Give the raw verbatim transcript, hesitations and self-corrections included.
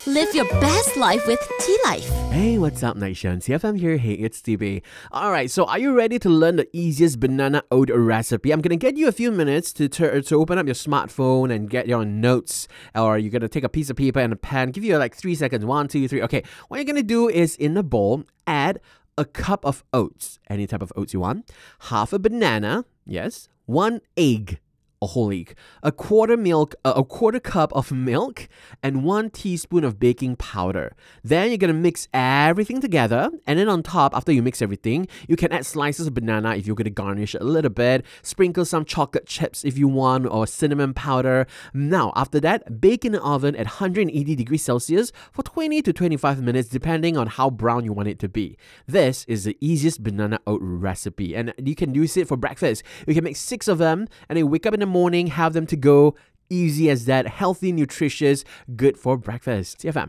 Live your best life with T-Life. Hey, what's up, Nation? C F M here. Hey, it's T B. Alright, so are you ready to learn the easiest banana oat recipe? I'm gonna get you a few minutes to, tur- to open up your smartphone and get your notes, or you're gonna take a piece of paper and a pen. Give you like three seconds. One, two, three. Okay, what you're gonna do is in a bowl, add a cup of oats, any type of oats you want, half a banana, yes, one egg, a whole egg, a quarter milk, uh, a quarter cup of milk, and one teaspoon of baking powder. Then you're gonna mix everything together, and then on top, after you mix everything, you can add slices of banana if you're gonna garnish it a little bit. Sprinkle some chocolate chips if you want, or cinnamon powder. Now, after that, bake in the oven at one hundred eighty degrees Celsius for twenty to twenty-five minutes, depending on how brown you want it to be. This is the easiest banana oat recipe, and you can use it for breakfast. You can make six of them, and then wake up in the morning, have them to go. Easy as that, healthy, nutritious, good for breakfast. C F M.